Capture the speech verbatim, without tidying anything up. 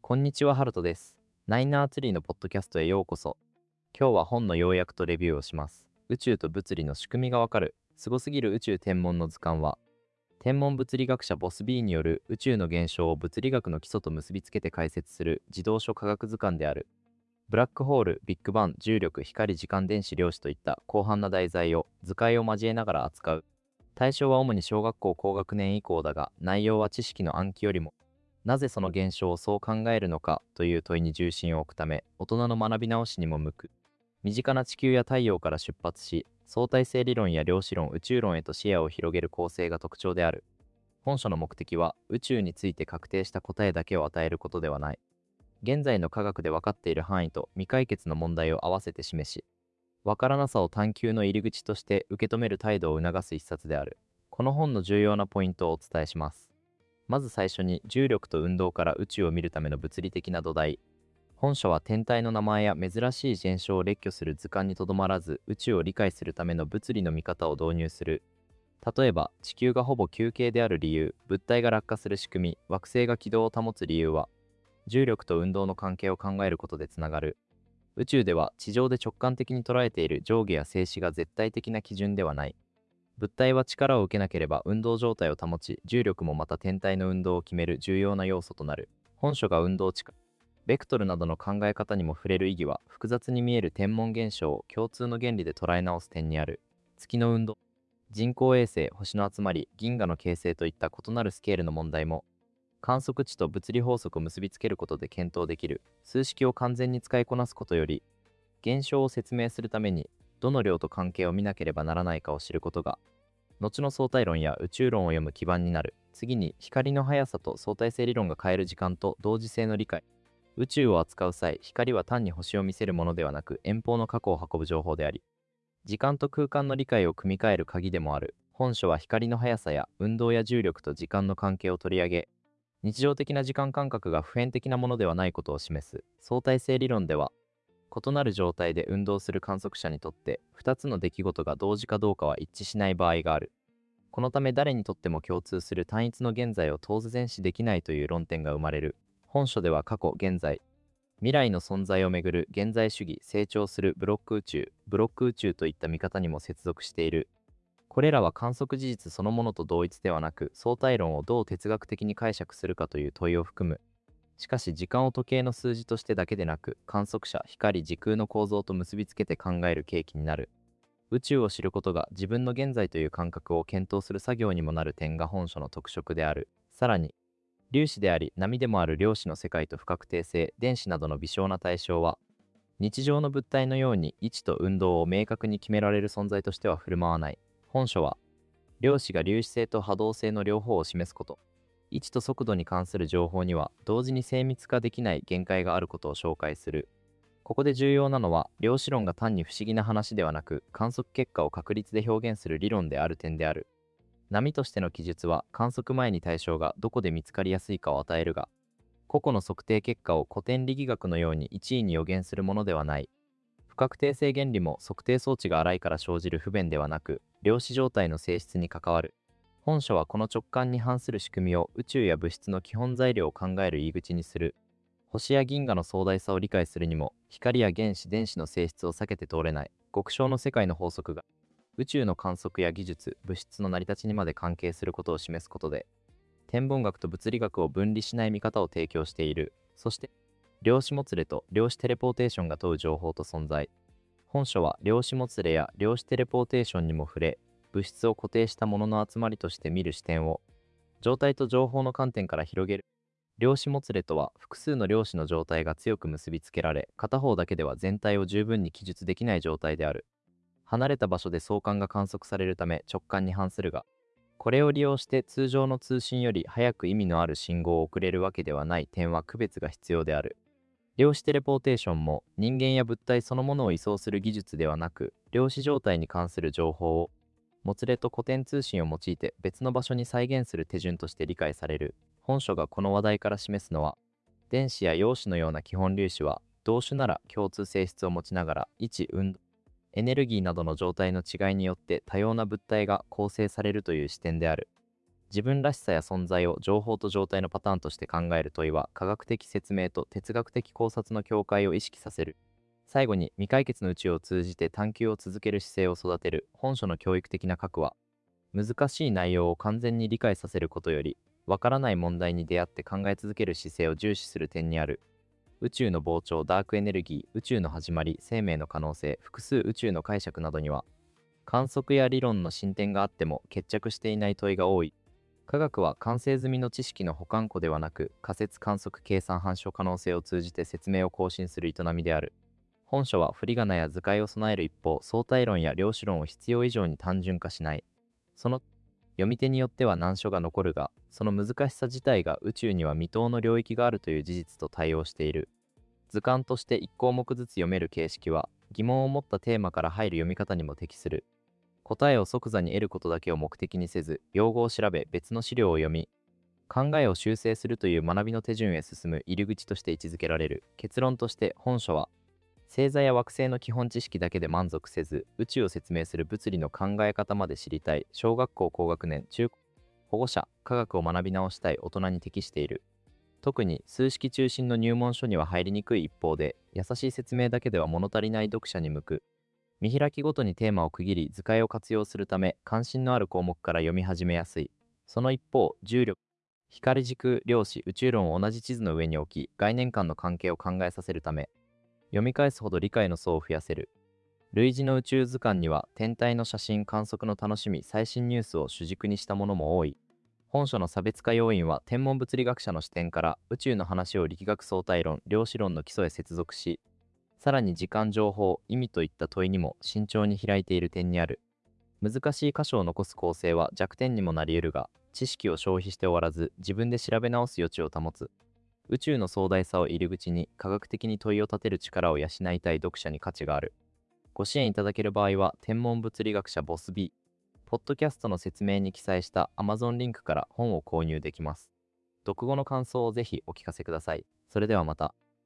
こんにちは、ハルトです。ナイナーツリーのポッドキャストへようこそ。今日は本の要約とレビューをします。宇宙と物理の仕組みがわかる、すごすぎる宇宙天文の図鑑は、天文物理学者ボス B による宇宙の現象を物理学の基礎と結びつけて解説する児童書科学図鑑である。ブラックホール、ビッグバン、重力、光、時間、電子、量子といった広範な題材を図解を交えながら扱う。対象は主に小学校高学年以降だが、内容は知識の暗記よりも、なぜその現象をそう考えるのかという問いに重心を置くため、大人の学び直しにも向く。身近な地球や太陽から出発し、相対性理論や量子論、宇宙論へと視野を広げる構成が特徴である。本書の目的は、宇宙について確定した答えだけを与えることではない。現在の科学で分かっている範囲と未解決の問題を合わせて示し、分からなさを探求の入り口として受け止める態度を促す一冊である。この本の重要なポイントをお伝えします。まず最初に、重力と運動から宇宙を見るための物理的な土台。本書は天体の名前や珍しい現象を列挙する図鑑にとどまらず、宇宙を理解するための物理の見方を導入する。例えば、地球がほぼ球形である理由、物体が落下する仕組み、惑星が軌道を保つ理由は、重力と運動の関係を考えることでつながる。宇宙では地上で直感的に捉えている上下や静止が絶対的な基準ではない。物体は力を受けなければ運動状態を保ち、重力もまた天体の運動を決める重要な要素となる。本書が運動値、ベクトルなどの考え方にも触れる意義は、複雑に見える天文現象を共通の原理で捉え直す点にある。月の運動、人工衛星、星の集まり、銀河の形成といった異なるスケールの問題も、観測値と物理法則を結びつけることで検討できる。数式を完全に使いこなすことより、現象を説明するために、どの量と関係を見なければならないかを知ることが、後の相対論や宇宙論を読む基盤になる。次に、光の速さと相対性理論が変える時間と同時性の理解。宇宙を扱う際、光は単に星を見せるものではなく、遠方の過去を運ぶ情報であり、時間と空間の理解を組み替える鍵でもある。本書は光の速さや運動や重力と時間の関係を取り上げ、日常的な時間感覚が普遍的なものではないことを示す。相対性理論では、異なる状態で運動する観測者にとってふたつの出来事が同時かどうかは一致しない場合がある。このため誰にとっても共通する単一の現在を当然視できないという論点が生まれる。本書では過去、現在、未来の存在をめぐる現在主義、成長するブロック宇宙、ブロック宇宙といった見方にも接続している。これらは観測事実そのものと同一ではなく、相対論をどう哲学的に解釈するかという問いを含む。しかし時間を時計の数字としてだけでなく、観測者、光、時空の構造と結びつけて考える契機になる。宇宙を知ることが自分の現在という感覚を検討する作業にもなる点が本書の特色である。さらに、粒子であり波でもある量子の世界と不確定性、電子などの微小な対象は、日常の物体のように位置と運動を明確に決められる存在としては振る舞わない。本書は、量子が粒子性と波動性の両方を示すこと、位置と速度に関する情報には同時に精密化できない限界があることを紹介する。ここで重要なのは、量子論が単に不思議な話ではなく、観測結果を確率で表現する理論である点である。波としての記述は、観測前に対象がどこで見つかりやすいかを与えるが、個々の測定結果を古典力学のように一位に予言するものではない。不確定性原理も測定装置が荒いから生じる不便ではなく、量子状態の性質に関わる。本書はこの直感に反する仕組みを宇宙や物質の基本材料を考える入り口にする。星や銀河の壮大さを理解するにも、光や原子、電子の性質を避けて通れない、極小の世界の法則が、宇宙の観測や技術、物質の成り立ちにまで関係することを示すことで、天文学と物理学を分離しない見方を提供している。そして、量子もつれと量子テレポーテーションが問う情報と存在。本書は量子もつれや量子テレポーテーションにも触れ、物質を固定したものの集まりとして見る視点を、状態と情報の観点から広げる。量子もつれとは、複数の量子の状態が強く結びつけられ、片方だけでは全体を十分に記述できない状態である。離れた場所で相関が観測されるため直感に反するが、これを利用して通常の通信より早く意味のある信号を送れるわけではない点は区別が必要である。量子テレポーテーションも人間や物体そのものを移送する技術ではなく、量子状態に関する情報を、もつれと古典通信を用いて別の場所に再現する手順として理解される。本書がこの話題から示すのは、電子や陽子のような基本粒子は、同種なら共通性質を持ちながら、位置、運動、エネルギーなどの状態の違いによって多様な物体が構成されるという視点である。 自分らしさや存在を情報と状態のパターンとして考える問いは、科学的説明と哲学的考察の境界を意識させる。最後に、未解決の宇宙を通じて探求を続ける姿勢を育てる。本書の教育的な核は、難しい内容を完全に理解させることより、わからない問題に出会って考え続ける姿勢を重視する点にある。宇宙の膨張、ダークエネルギー、宇宙の始まり、生命の可能性、複数宇宙の解釈などには、観測や理論の進展があっても決着していない問いが多い。科学は完成済みの知識の保管庫ではなく、仮説観測計算反射可能性を通じて説明を更新する営みである。本書は振り仮名や図解を備える一方、相対論や量子論を必要以上に単純化しない。その読み手によっては難所が残るが、その難しさ自体が宇宙には未踏の領域があるという事実と対応している。図鑑としていち項目ずつ読める形式は、疑問を持ったテーマから入る読み方にも適する。答えを即座に得ることだけを目的にせず、用語を調べ別の資料を読み、考えを修正するという学びの手順へ進む入り口として位置づけられる。結論として本書は、星座や惑星の基本知識だけで満足せず、宇宙を説明する物理の考え方まで知りたい小学校高学年、中保護者、科学を学び直したい大人に適している。特に数式中心の入門書には入りにくい一方で、優しい説明だけでは物足りない読者に向く。見開きごとにテーマを区切り図解を活用するため、関心のある項目から読み始めやすい。その一方、重力、光軸、量子、宇宙論を同じ地図の上に置き、概念間の関係を考えさせるため、読み返すほど理解の層を増やせる。類似の宇宙図鑑には、天体の写真、観測の楽しみ、最新ニュースを主軸にしたものも多い。本書の差別化要因は、天文物理学者の視点から宇宙の話を力学相対論、量子論の基礎へ接続し、さらに時間、情報、意味といった問いにも慎重に開いている点にある。難しい箇所を残す構成は弱点にもなり得るが、知識を消費して終わらず、自分で調べ直す余地を保つ。宇宙の壮大さを入り口に科学的に問いを立てる力を養いたい読者に価値がある。ご支援いただける場合は、天文物理学者ボス B、ポッドキャストの説明に記載した Amazon リンクから本を購入できます。読後の感想をぜひお聞かせください。それではまた。